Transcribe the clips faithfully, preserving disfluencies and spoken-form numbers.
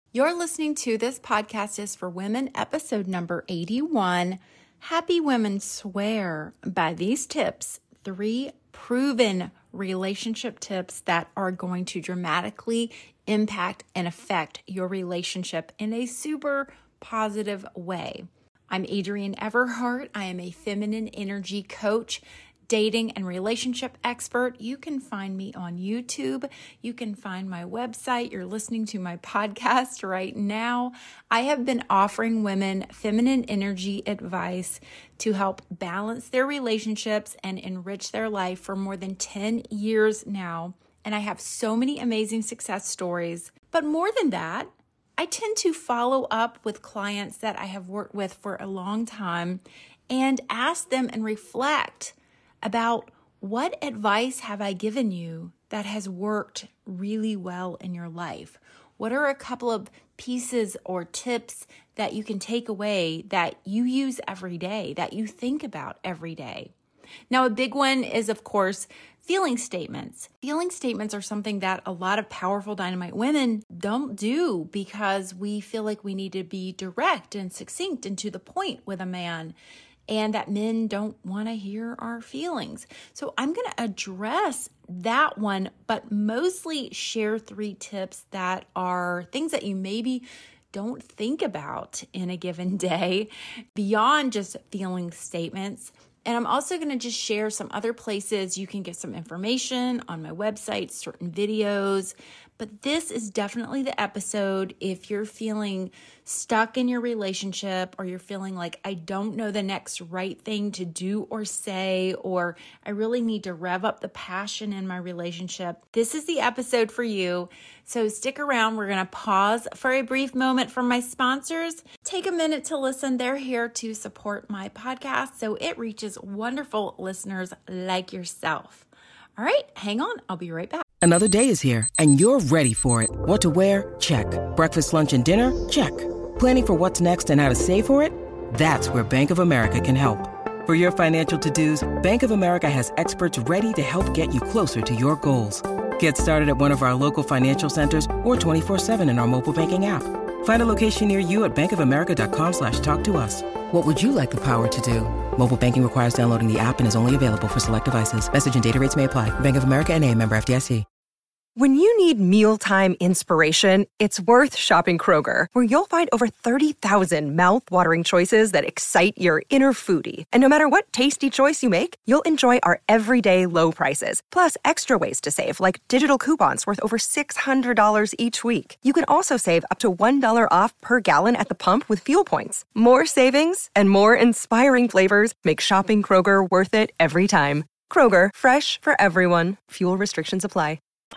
You're listening to This Podcast is for Women, episode number eighty-one. Happy Women Swear by these tips, three proven relationship tips that are going to dramatically impact and affect your relationship in a super positive way. I'm Adrienne Everhart. I am a feminine energy coach, dating and relationship expert. You can find me on YouTube. You can find my website. You're listening to my podcast right now. I have been offering women feminine energy advice to help balance their relationships and enrich their life for more than ten years now. And I have so many amazing success stories. But more than that, I tend to follow up with clients that I have worked with for a long time and ask them and reflect about what advice have I given you that has worked really well in your life? What are a couple of pieces or tips that you can take away that you use every day, that you think about every day? Now, a big one is, of course, feeling statements. Feeling statements are something that a lot of powerful dynamite women don't do because we feel like we need to be direct and succinct and to the point with a man, and that men don't want to hear our feelings. So I'm going to address that one, but mostly share three tips that are things that you maybe don't think about in a given day beyond just feeling statements. And I'm also going to just share some other places you can get some information on my website, certain videos. But this is definitely the episode if you're feeling stuck in your relationship, or you're feeling like, I don't know the next right thing to do or say, or I really need to rev up the passion in my relationship. This is the episode for you. So stick around. We're going to pause for a brief moment from my sponsors. Take a minute to listen. They're here to support my podcast so it reaches wonderful listeners like yourself. All right, hang on. I'll be right back. Another day is here, and you're ready for it. What to wear? Check. Breakfast, lunch, and dinner? Check. Planning for what's next and how to save for it? That's where Bank of America can help. For your financial to-dos, Bank of America has experts ready to help get you closer to your goals. Get started at one of our local financial centers or twenty-four seven in our mobile banking app. Find a location near you at bankofamerica.com slash talk to us. What would you like the power to do? Mobile banking requires downloading the app and is only available for select devices. Message and data rates may apply. Bank of America N A, member F D I C. When you need mealtime inspiration, it's worth shopping Kroger, where you'll find over thirty thousand mouth-watering choices that excite your inner foodie. And no matter what tasty choice you make, you'll enjoy our everyday low prices, plus extra ways to save, like digital coupons worth over six hundred dollars each week. You can also save up to one dollar off per gallon at the pump with fuel points. More savings and more inspiring flavors make shopping Kroger worth it every time. Kroger, fresh for everyone. Fuel restrictions apply.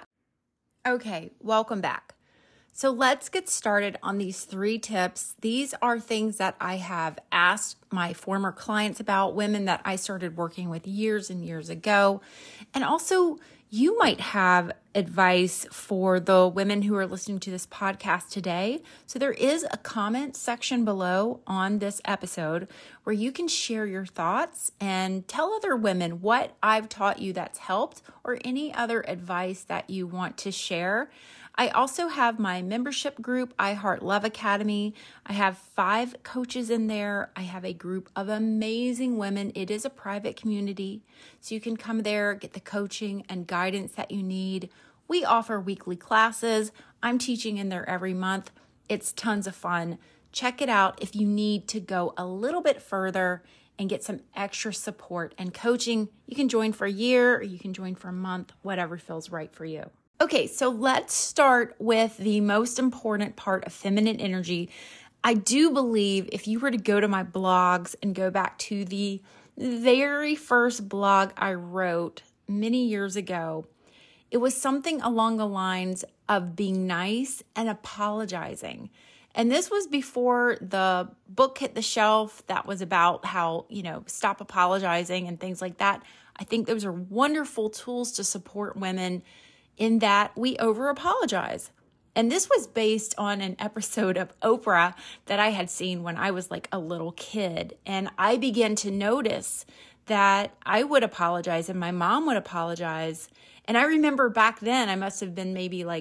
Okay, welcome back. So let's get started on these three tips. These are things that I have asked my former clients about, women that I started working with years and years ago. And also, you might have advice for the women who are listening to this podcast today. So there is a comment section below on this episode where you can share your thoughts and tell other women what I've taught you that's helped, or any other advice that you want to share. I also have my membership group, I Heart Love Academy. I have five coaches in there. I have a group of amazing women. It is a private community, so you can come there, get the coaching and guidance that you need. We offer weekly classes. I'm teaching in there every month. It's tons of fun. Check it out if you need to go a little bit further and get some extra support and coaching. You can join for a year, or you can join for a month, whatever feels right for you. Okay, so let's start with the most important part of feminine energy. I do believe if you were to go to my blogs and go back to the very first blog I wrote many years ago, it was something along the lines of being nice and apologizing. And this was before the book hit the shelf that was about how, you know, stop apologizing and things like that. I think those are wonderful tools to support women in that we over apologize. And this was based on an episode of Oprah that I had seen when I was like a little kid. And I began to notice that I would apologize and my mom would apologize. And I remember back then, I must have been maybe like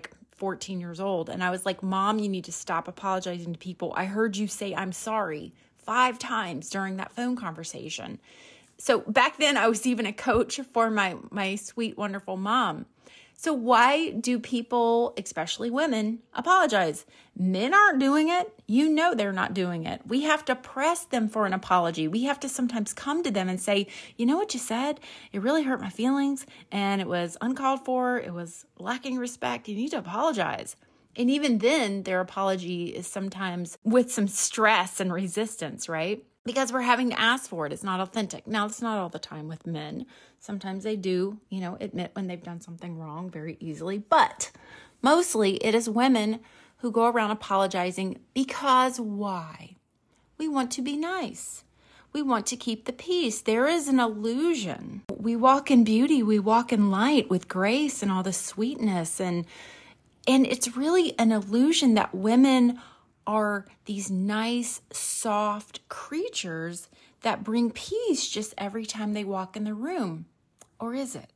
fourteen years old. And I was like, Mom, you need to stop apologizing to people. I heard you say I'm sorry five times during that phone conversation. So back then I was even a coach for my, my sweet, wonderful mom. So why do people, especially women, apologize? Men aren't doing it. You know they're not doing it. We have to press them for an apology. We have to sometimes come to them and say, you know what you said? It really hurt my feelings and it was uncalled for. It was lacking respect. You need to apologize. And even then, their apology is sometimes with some stress and resistance, right? Because we're having to ask for it. It's not authentic. Now, it's not all the time with men. Sometimes they do, you know, admit when they've done something wrong very easily. But mostly it is women who go around apologizing because why? We want to be nice. We want to keep the peace. There is an illusion. We walk in beauty. We walk in light with grace and all the sweetness. And, and it's really an illusion that women are these nice, soft creatures that bring peace just every time they walk in the room. Or is it?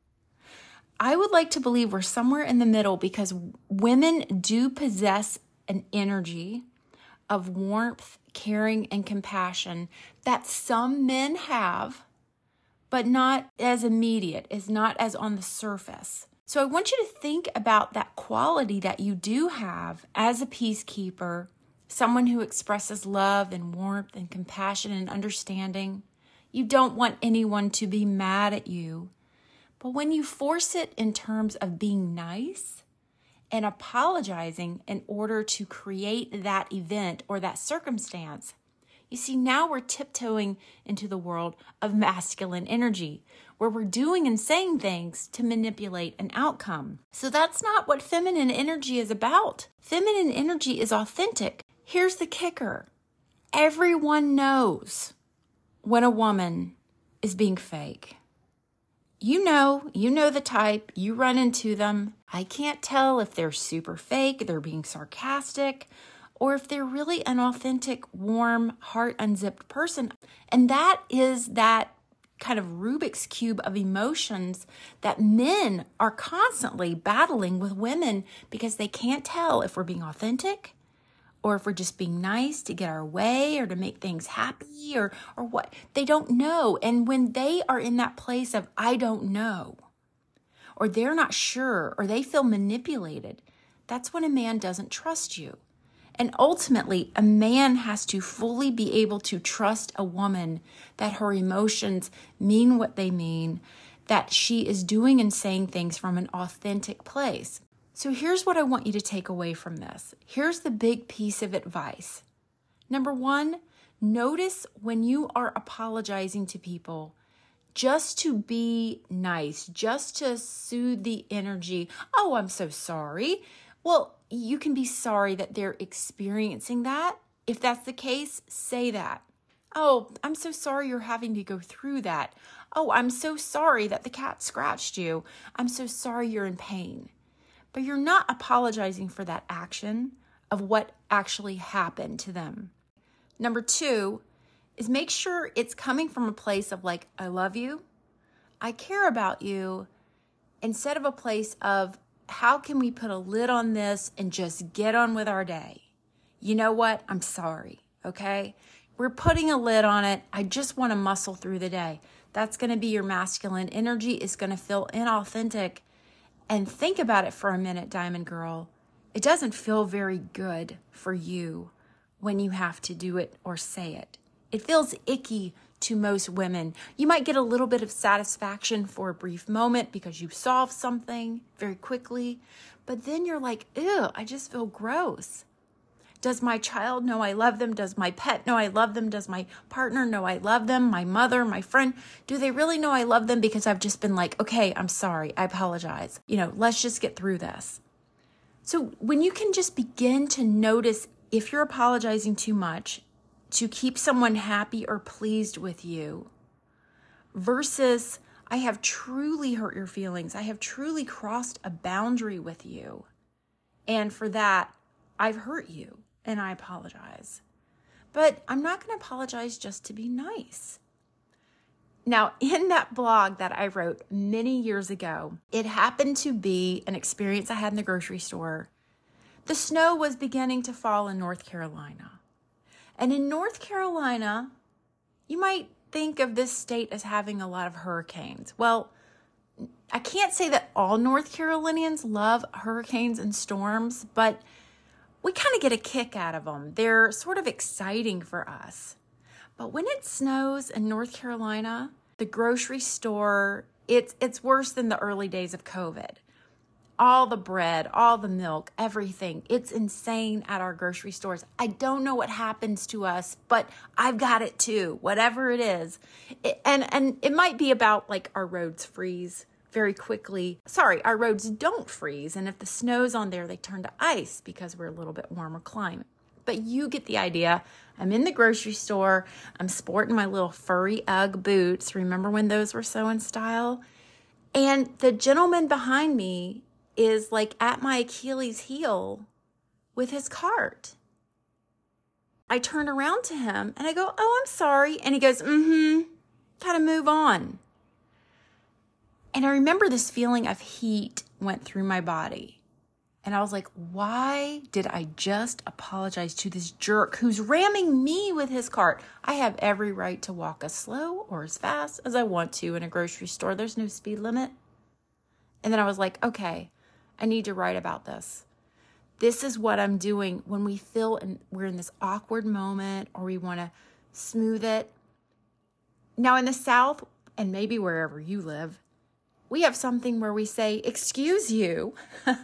I would like to believe we're somewhere in the middle because women do possess an energy of warmth, caring, and compassion that some men have, but not as immediate, is not as on the surface. So I want you to think about that quality that you do have as a peacekeeper, someone who expresses love and warmth and compassion and understanding. You don't want anyone to be mad at you. But when you force it in terms of being nice and apologizing in order to create that event or that circumstance, you see, now we're tiptoeing into the world of masculine energy, where we're doing and saying things to manipulate an outcome. So that's not what feminine energy is about. Feminine energy is authentic. Here's the kicker. Everyone knows when a woman is being fake. You know, you know the type, you run into them. I can't tell if they're super fake, they're being sarcastic, or if they're really an authentic, warm, heart unzipped person. And that is that kind of Rubik's Cube of emotions that men are constantly battling with women because they can't tell if we're being authentic or if we're just being nice to get our way or to make things happy or, or what. They don't know. And when they are in that place of, I don't know, or they're not sure, or they feel manipulated, that's when a man doesn't trust you. And ultimately, a man has to fully be able to trust a woman that her emotions mean what they mean, that she is doing and saying things from an authentic place. So here's what I want you to take away from this. Here's the big piece of advice. Number one, notice when you are apologizing to people just to be nice, just to soothe the energy. Oh, I'm so sorry. Well, you can be sorry that they're experiencing that. If that's the case, say that. Oh, I'm so sorry you're having to go through that. Oh, I'm so sorry that the cat scratched you. I'm so sorry you're in pain. But you're not apologizing for that action of what actually happened to them. Number two is make sure it's coming from a place of like, I love you, I care about you, instead of a place of, how can we put a lid on this and just get on with our day? You know what? I'm sorry, okay? We're putting a lid on it. I just want to muscle through the day. That's going to be your masculine energy. It's going to feel inauthentic. And think about it for a minute, Diamond Girl. It doesn't feel very good for you when you have to do it or say it. It feels icky to most women. You might get a little bit of satisfaction for a brief moment because you solved something very quickly, but then you're like, ew, I just feel gross. Does my child know I love them? Does my pet know I love them? Does my partner know I love them? My mother, my friend, do they really know I love them? Because I've just been like, okay, I'm sorry. I apologize. You know, let's just get through this. So when you can just begin to notice if you're apologizing too much to keep someone happy or pleased with you versus I have truly hurt your feelings. I have truly crossed a boundary with you. And for that, I've hurt you and I apologize. But I'm not going to apologize just to be nice. Now, in that blog that I wrote many years ago, it happened to be an experience I had in the grocery store. The snow was beginning to fall in North Carolina. And in North Carolina, you might think of this state as having a lot of hurricanes. Well, I can't say that all North Carolinians love hurricanes and storms, but we kind of get a kick out of them. They're sort of exciting for us. But when it snows in North Carolina, the grocery store, it's it's worse than the early days of COVID. All the bread, all the milk, everything. It's insane at our grocery stores. I don't know what happens to us, but I've got it too, whatever it is. It, and, and it might be about like our roads freeze very quickly. Sorry, our roads don't freeze. And if the snow's on there, they turn to ice because we're a little bit warmer climate. But you get the idea. I'm in the grocery store. I'm sporting my little furry Ugg boots. Remember when those were so in style? And the gentleman behind me is like at my Achilles heel with his cart. I turn around to him and I go, "Oh, I'm sorry." And he goes, mm-hmm, kind of move on. And I remember this feeling of heat went through my body. And I was like, why did I just apologize to this jerk who's ramming me with his cart? I have every right to walk as slow or as fast as I want to in a grocery store. There's no speed limit. And then I was like, okay, I need to write about this. This is what I'm doing when we feel in, we're in this awkward moment or we want to smooth it. Now in the South, and maybe wherever you live, we have something where we say, excuse you.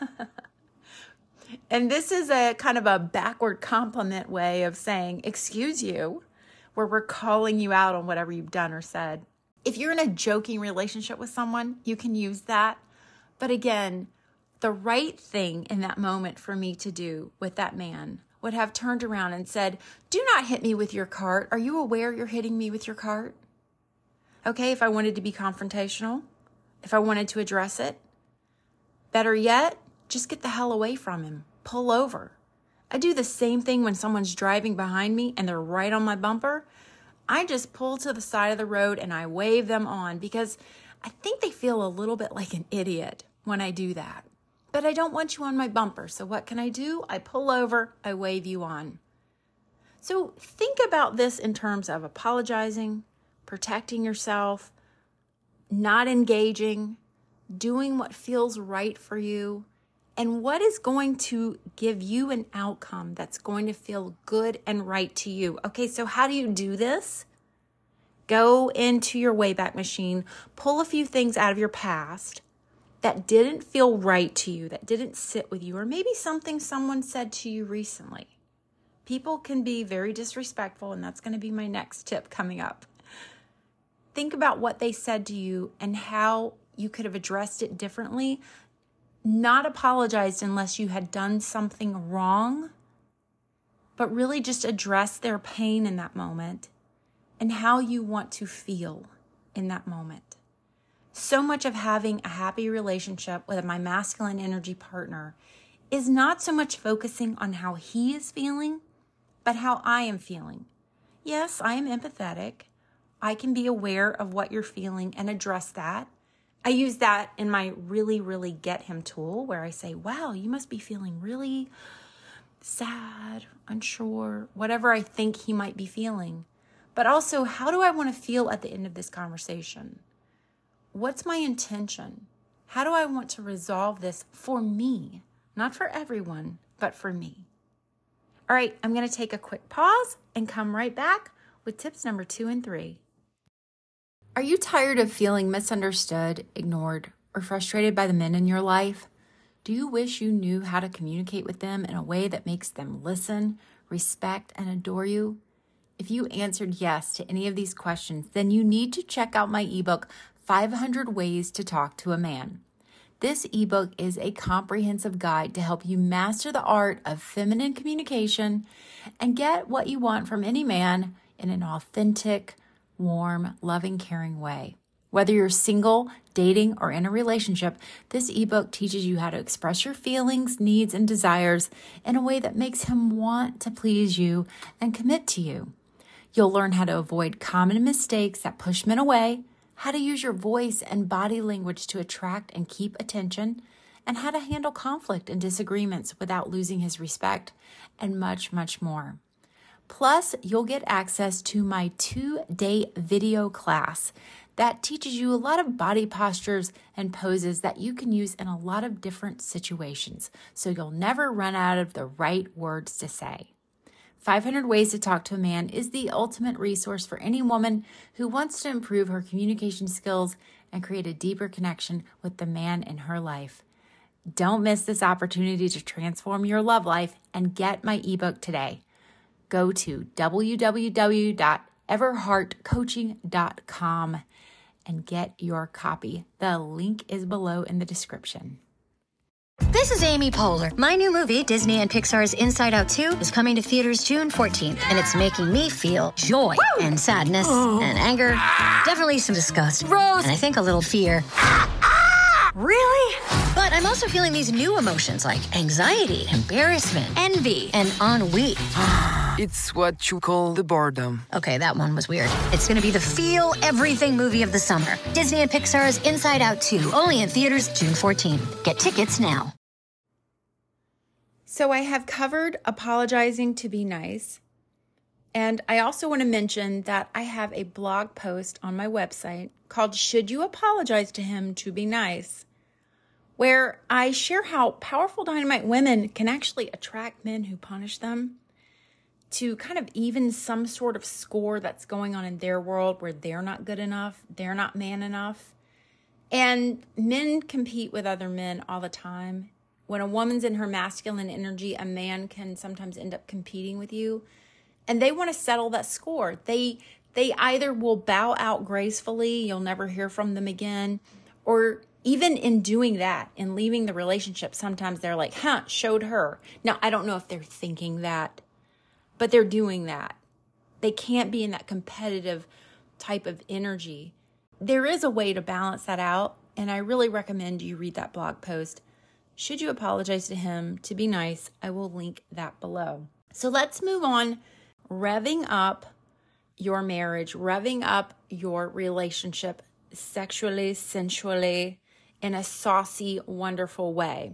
And this is a kind of a backward compliment way of saying, excuse you, where we're calling you out on whatever you've done or said. If you're in a joking relationship with someone, you can use that. But again, the right thing in that moment for me to do with that man would have turned around and said, do not hit me with your cart. Are you aware you're hitting me with your cart? Okay, if I wanted to be confrontational, if I wanted to address it, better yet, just get the hell away from him. Pull over. I do the same thing when someone's driving behind me and they're right on my bumper. I just pull to the side of the road and I wave them on because I think they feel a little bit like an idiot when I do that. But I don't want you on my bumper. So what can I do? I pull over, I wave you on. So think about this in terms of apologizing, protecting yourself, not engaging, doing what feels right for you, and what is going to give you an outcome that's going to feel good and right to you. Okay, so how do you do this? Go into your Wayback Machine, pull a few things out of your past that didn't feel right to you, that didn't sit with you, or maybe something someone said to you recently. People can be very disrespectful, and that's going to be my next tip coming up. Think about what they said to you and how you could have addressed it differently. Not apologized unless you had done something wrong, but really just address their pain in that moment and how you want to feel in that moment. So much of having a happy relationship with my masculine energy partner is not so much focusing on how he is feeling, but how I am feeling. Yes, I am empathetic. I can be aware of what you're feeling and address that. I use that in my really, really get him tool where I say, wow, you must be feeling really sad, unsure, whatever I think he might be feeling. But also, how do I want to feel at the end of this conversation? What's my intention? How do I want to resolve this for me? Not for everyone, but for me. All right, I'm going to take a quick pause and come right back with tips number two and three. Are you tired of feeling misunderstood, ignored, or frustrated by the men in your life? Do you wish you knew how to communicate with them in a way that makes them listen, respect, and adore you? If you answered yes to any of these questions, then you need to check out my ebook, five hundred Ways to Talk to a Man. This ebook is a comprehensive guide to help you master the art of feminine communication and get what you want from any man in an authentic, warm, loving, caring way. Whether you're single, dating, or in a relationship, this ebook teaches you how to express your feelings, needs, and desires in a way that makes him want to please you and commit to you. You'll learn how to avoid common mistakes that push men away, how to use your voice and body language to attract and keep attention, and how to handle conflict and disagreements without losing his respect, and much, much more. Plus, you'll get access to my two-day video class that teaches you a lot of body postures and poses that you can use in a lot of different situations, so you'll never run out of the right words to say. five hundred Ways to Talk to a Man is the ultimate resource for any woman who wants to improve her communication skills and create a deeper connection with the man in her life. Don't miss this opportunity to transform your love life and get my ebook today. Go to w w w dot everheart coaching dot com and get your copy. The link is below in the description. This is Amy Poehler. My new movie, Disney and Pixar's Inside Out two, is coming to theaters June fourteenth, and it's making me feel joy Woo! and sadness oh. and anger, definitely some disgust, Rose. and I think a little fear. Really? But I'm also feeling these new emotions like anxiety, embarrassment, envy, and ennui. It's what you call the boredom. Okay, that one was weird. It's going to be the feel everything movie of the summer. Disney and Pixar's Inside Out two, only in theaters June fourteenth. Get tickets now. So I have covered apologizing to be nice. And I also want to mention that I have a blog post on my website called Should You Apologize to Him to Be Nice?, where I share how powerful dynamite women can actually attract men who punish them to kind of even some sort of score that's going on in their world where they're not good enough, they're not man enough. And men compete with other men all the time. When a woman's in her masculine energy, a man can sometimes end up competing with you. And they want to settle that score. They they either will bow out gracefully, you'll never hear from them again, or even in doing that, in leaving the relationship, sometimes they're like, huh, showed her. Now, I don't know if they're thinking that, but they're doing that. They can't be in that competitive type of energy. There is a way to balance that out, and I really recommend you read that blog post. Should You Apologize to Him to Be Nice? I will link that below. So let's move on. Revving up your marriage, revving up your relationship sexually, sensually, in a saucy, wonderful way.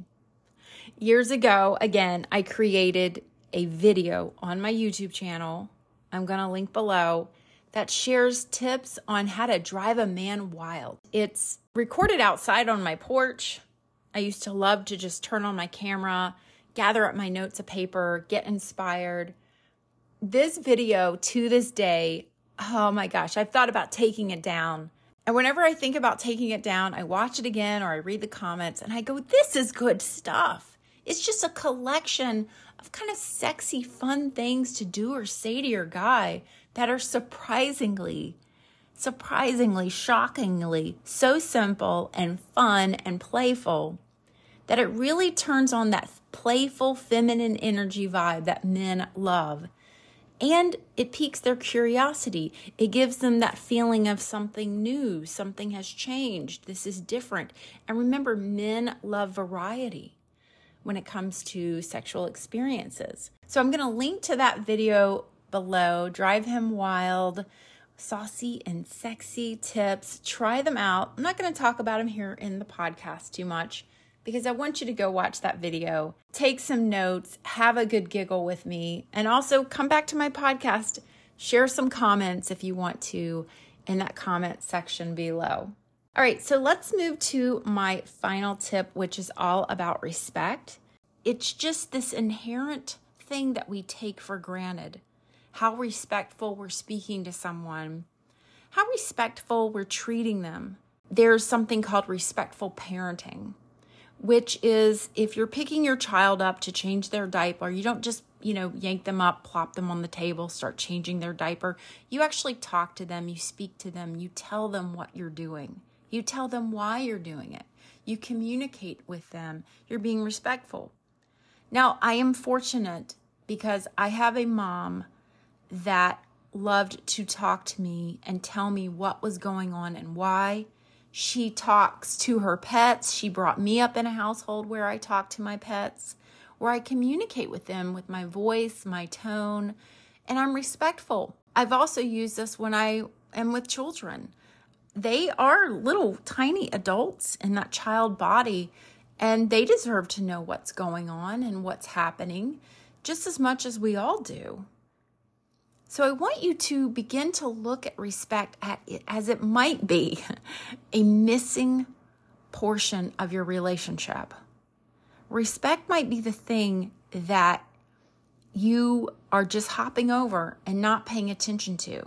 Years ago, again, I created a video on my YouTube channel, I'm going to link below, that shares tips on how to drive a man wild. It's recorded outside on my porch. I used to love to just turn on my camera, gather up my notes of paper, get inspired. This video, to this day, oh my gosh, I've thought about taking it down. And whenever I think about taking it down, I watch it again or I read the comments and I go, this is good stuff. It's just a collection of kind of sexy, fun things to do or say to your guy that are surprisingly, surprisingly, shockingly so simple and fun and playful that it really turns on that playful feminine energy vibe that men love. And it piques their curiosity. It gives them that feeling of something new, something has changed, this is different. And remember, men love variety when it comes to sexual experiences. So I'm going to link to that video below, Drive Him Wild, saucy and sexy tips. Try them out. I'm not going to talk about them here in the podcast too much because I want you to go watch that video, take some notes, have a good giggle with me, and also come back to my podcast, share some comments if you want to in that comment section below. All right, so let's move to my final tip, which is all about respect. It's just this inherent thing that we take for granted. How respectful we're speaking to someone, how respectful we're treating them. There's something called respectful parenting, which is if you're picking your child up to change their diaper, you don't just, you know, yank them up, plop them on the table, start changing their diaper. You actually talk to them, you speak to them, you tell them what you're doing. You tell them why you're doing it. You communicate with them. You're being respectful. Now, I am fortunate because I have a mom that loved to talk to me and tell me what was going on and why. She talks to her pets. She brought me up in a household where I talk to my pets, where I communicate with them with my voice, my tone, and I'm respectful. I've also used this when I am with children. They are little tiny adults in that child body, and they deserve to know what's going on and what's happening just as much as we all do. So I want you to begin to look at respect at it as it might be a missing portion of your relationship. Respect might be the thing that you are just hopping over and not paying attention to.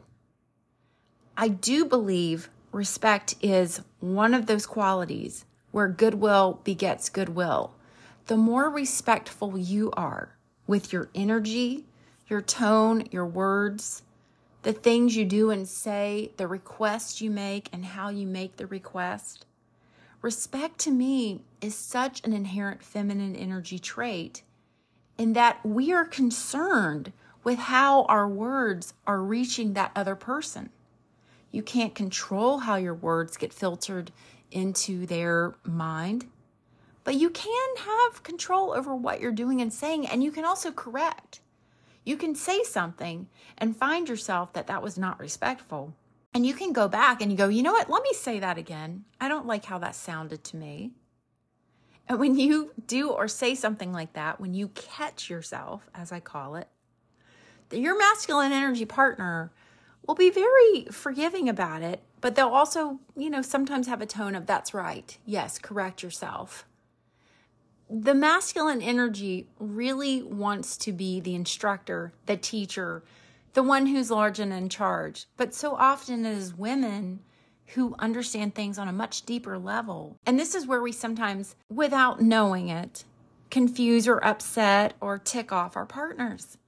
I do believe respect is one of those qualities where goodwill begets goodwill. The more respectful you are with your energy, your tone, your words, the things you do and say, the requests you make and how you make the request. Respect to me is such an inherent feminine energy trait in that we are concerned with how our words are reaching that other person. You can't control how your words get filtered into their mind, but you can have control over what you're doing and saying, and you can also correct. You can say something and find yourself that that was not respectful. And you can go back and you go, you know what, let me say that again. I don't like how that sounded to me. And when you do or say something like that, when you catch yourself, as I call it, that your masculine energy partner will be very forgiving about it, but they'll also, you know, sometimes have a tone of, that's right. Yes, correct yourself. The masculine energy really wants to be the instructor, the teacher, the one who's large and in charge. But so often it is women who understand things on a much deeper level. And this is where we sometimes, without knowing it, confuse or upset or tick off our partners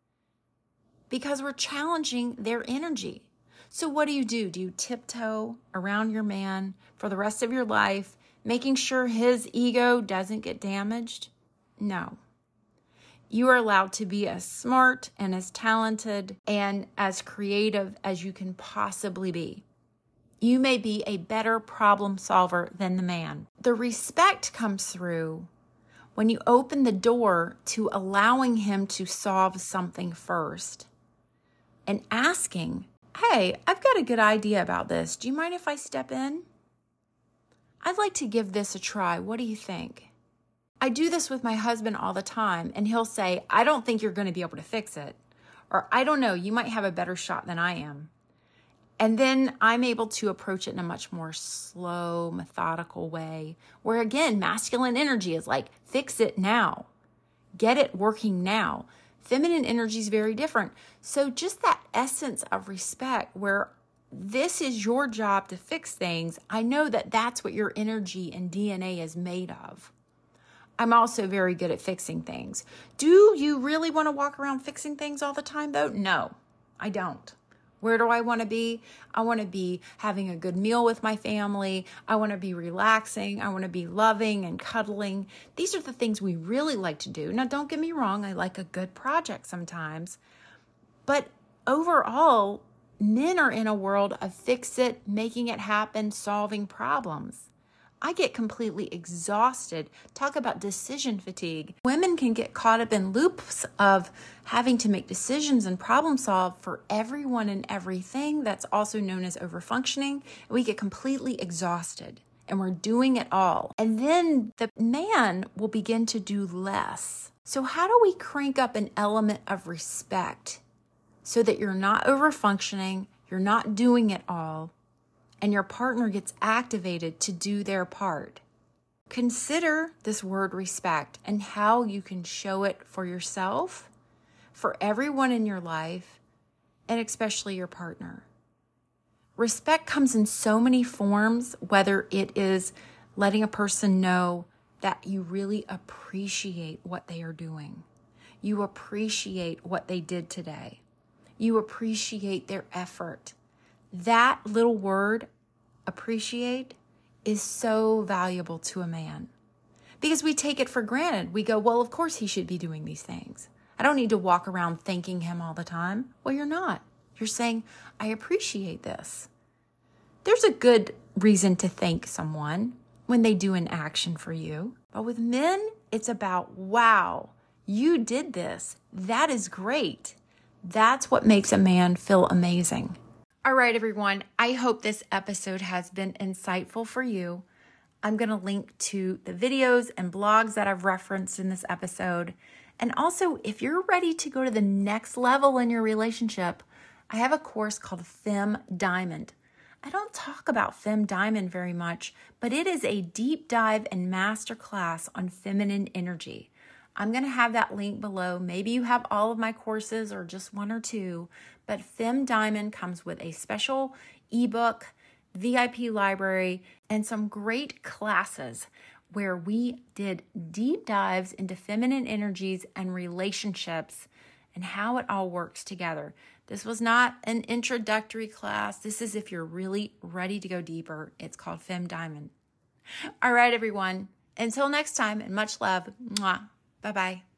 because we're challenging their energy. So what do you do? Do you tiptoe around your man for the rest of your life, making sure his ego doesn't get damaged? No. You are allowed to be as smart and as talented and as creative as you can possibly be. You may be a better problem solver than the man. The respect comes through when you open the door to allowing him to solve something first and asking, hey, I've got a good idea about this. Do you mind if I step in? I'd like to give this a try. What do you think? I do this with my husband all the time, and he'll say, I don't think you're going to be able to fix it. Or I don't know, you might have a better shot than I am. And then I'm able to approach it in a much more slow, methodical way, where again, masculine energy is like, fix it now. Get it working now. Feminine energy is very different. So just that essence of respect where this is your job to fix things, I know that that's what your energy and D N A is made of. I'm also very good at fixing things. Do you really want to walk around fixing things all the time though? No, I don't. Where do I want to be? I want to be having a good meal with my family. I want to be relaxing. I want to be loving and cuddling. These are the things we really like to do. Now, don't get me wrong. I like a good project sometimes. But overall, men are in a world of fix it, making it happen, solving problems. I get completely exhausted. Talk about decision fatigue. Women can get caught up in loops of having to make decisions and problem solve for everyone and everything. That's also known as overfunctioning. We get completely exhausted and we're doing it all. And then the man will begin to do less. So how do we crank up an element of respect so that you're not overfunctioning, you're not doing it all, and your partner gets activated to do their part? Consider this word respect and how you can show it for yourself, for everyone in your life, and especially your partner. Respect comes in so many forms, whether it is letting a person know that you really appreciate what they are doing. You appreciate what they did today. You appreciate their effort. That little word, appreciate, is so valuable to a man because we take it for granted. We go, well, of course he should be doing these things. I don't need to walk around thanking him all the time. Well, you're not. You're saying, I appreciate this. There's a good reason to thank someone when they do an action for you. But with men, it's about, wow, you did this. That is great. That's what makes a man feel amazing. All right, everyone. I hope this episode has been insightful for you. I'm going to link to the videos and blogs that I've referenced in this episode. And also, if you're ready to go to the next level in your relationship, I have a course called Femme Diamond. I don't talk about Femme Diamond very much, but it is a deep dive and masterclass on feminine energy. I'm going to have that link below. Maybe you have all of my courses or just one or two, but Femme Diamond comes with a special ebook, V I P library, and some great classes where we did deep dives into feminine energies and relationships and how it all works together. This was not an introductory class. This is if you're really ready to go deeper. It's called Femme Diamond. All right, everyone. Until next time, and much love. Mwah. Bye-bye.